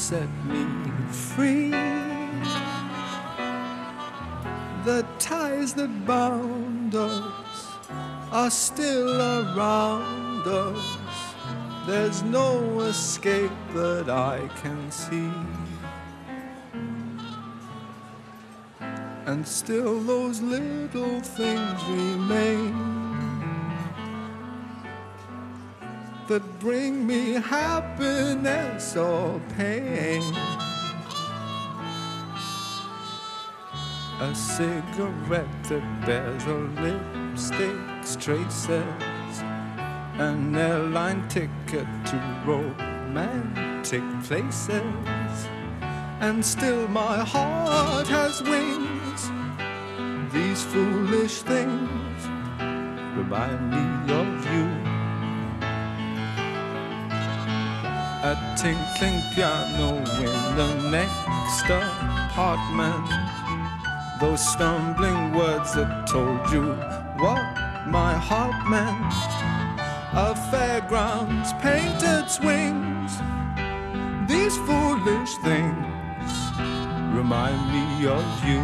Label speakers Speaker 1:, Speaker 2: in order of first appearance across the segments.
Speaker 1: set me free. The ties that bound us are still around us. There's no escape that I can see. And still those little things remain that bring me happiness or pain. A cigarette that bears a lipstick's traces, an airline ticket to romantic places, and still my heart has wings. These foolish things remind me of you. A tinkling piano in the next apartment, those stumbling words that told you what my heart meant. A fairground's painted swings. These foolish things remind me of you.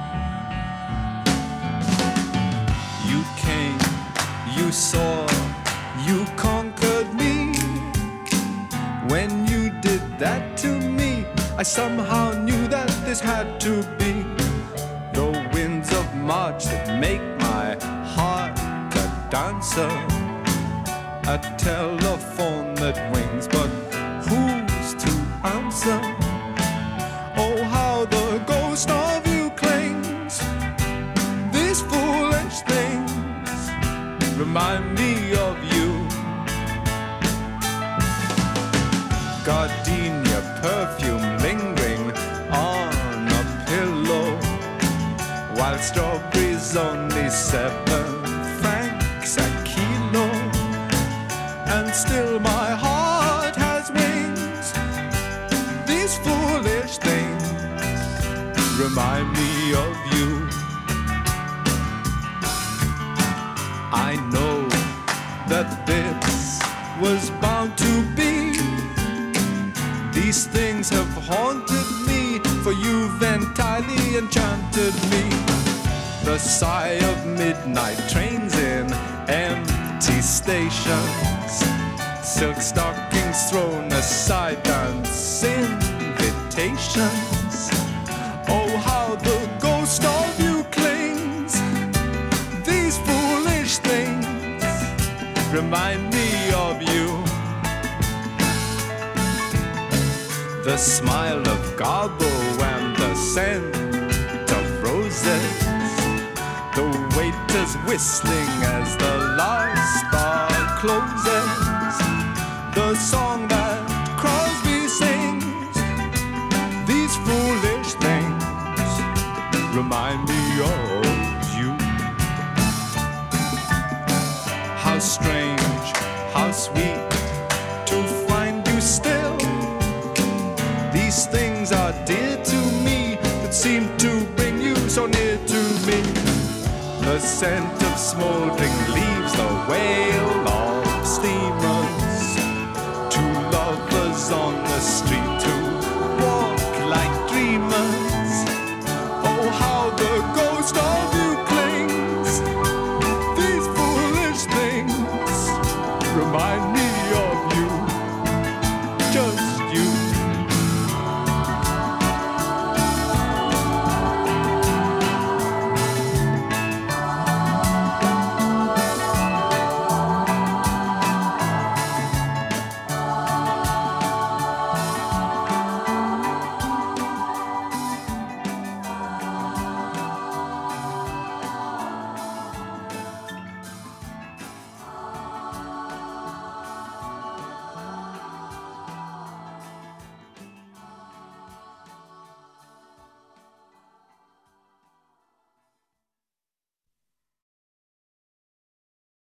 Speaker 1: You came, you saw, you conquered me. When you did that to me, I somehow knew that this had to be. The winds of March that make my heart a dancer, a telephone that rings, but who's to answer? Oh, how the ghost of you clings. These foolish things remind me of you. Gardenia perfume lingering on a pillow, while strawberries only 7 francs a kilo. And still my heart has wings. These foolish things remind me of you. I know that this was bound to be. These things have haunted me, for you've entirely enchanted me. The sigh of midnight trains in empty stations, silk stockings thrown aside, dance invitations. Oh, how the ghost of you clings. These foolish things remind me of you. The smile of Garbo and the scent of roses, the waiters whistling as the last bar closes, the song that Crosby sings. These foolish things remind me of you. How strange, how sweet to find you still. These things are dear to me, that seem to bring you so near to me. The scent of smoldering leaves, the wail